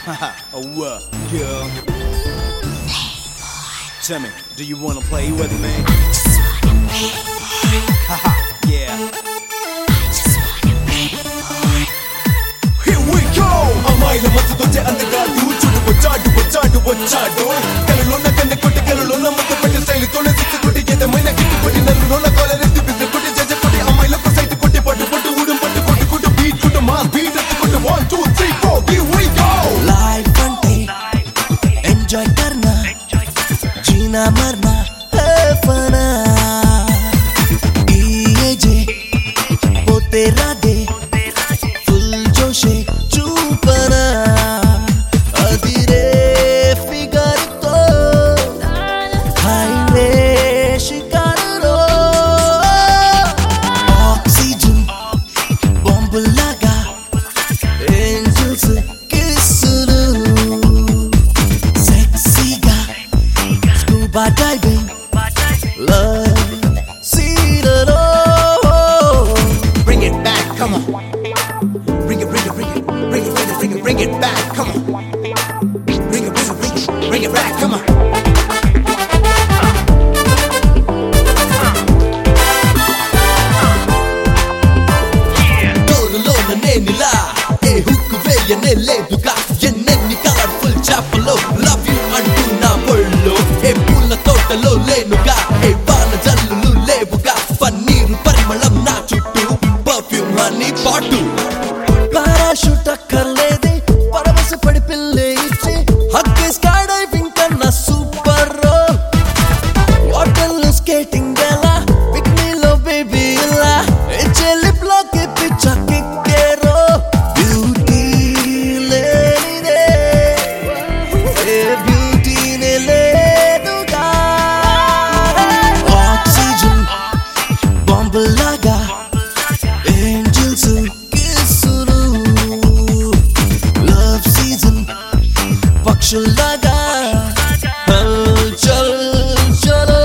Oh, what, girl? Tell me, do you wanna play with me? I just wanna play, boy. Haha, yeah. I just wanna play, boy. Here we go! అమ్మాయిల మత్తుతోటే అందగాడు చూడు వచ్చాడు వచ్చాడు వచ్చాడు కళ్ళలోన కన్న కొట్టి కళ్ళలోన మత్తు పెట్టి శైలితోనే సిక్కు కొట్టి ఏదమైనా కిట్టు కొట్టి నల్లులోన కాలరెత్తి బిడ్డ కొట్టి జజ కొట్టి అమ్మాయిలకు సైట్ కొట్టి పట్టు పట్టు ఊడం పట్టు కొట్టు కొట్టు బీట్ కొట్టు మాస్ బీట్ ఎత్తి కొట్టు 1 2 3 4 here we go! लाइफ अंटे एंजॉय करना जीना मरना है फना ये जे पोते राधे फुल जोशे चूपना अधीरे फिगर तो हाईवे शिकार रो ऑक्सीजन बॉम्ब लगा एंजल्स किसरू sexy guy scuba diving love see it all. Bring it back, come on. Bring it, bring it, bring it, bring it, bring it, bring it, bring it back, come on. Bring it, bring it, bring it, bring it back, come on. డోలులోన నేనిలా ఏ hook వేయనే లేదుగా ఎన్నెన్ని colourful చేపలు love you అంటూ నా ఒళ్ళో ఏ పూల తోటలో లేనుగా ఏ వాన జల్లులు లేవుగా పన్నీరు పరిమళం నా చుట్టూ పర్ఫ్యూమ్ హనీ పాటు పారాషూట్ అక్కర్లేదే పరవశ పడి పిల్లే ఇచ్చి హక్కే స్కై డైవింగ్ కన్నా సూపర్ వాటర్లో స్కేటింగ్ ఎలా పిక్నీలో బేబీ ఇలా ఇచ్చే లిప్ లోకి పిచ్చ కిక్కేరో బ్యూటీ లేనిదే ఏ బ్యూటీనే లేదుగా ఆక్సిజన్ బాంబులాగా ఏంజల్స్ కిస్సులు లవ్ సీజన్ పక్షులాగా హల్చల్ చలో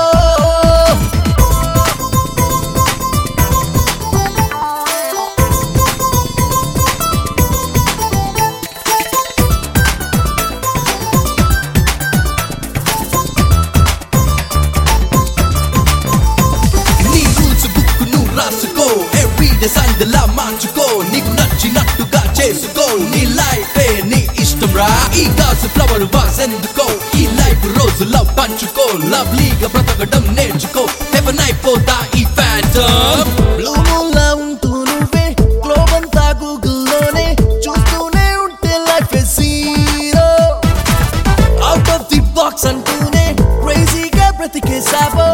నీ రూల్స్ బుక్ నువ్వు రాసుకో ఎవ్రీ డిజైన్ లా మార్చుకో నీకు నచ్చినట్టుగా చేసుకో నీ లైఫ్ నీ ఇష్టం రా ఈ గాజు ఫ్లవర్ వాస్ ఎందుకో ఈ లైఫ్ రోజులో పంచుకో లవ్లీగా బ్రతకడం నేర్చుకో హెవెన్ అయిపోతా ఈ ఫ్యాంటమ్ బ్లూ మూన్ లా ఉంటూ నువ్వే గ్లోబ్ అంతా గూగుల్లోనే చూస్తూనే ఉంటే life zero out of the box అంటూనే క్రేజీగా బ్రతికేసావో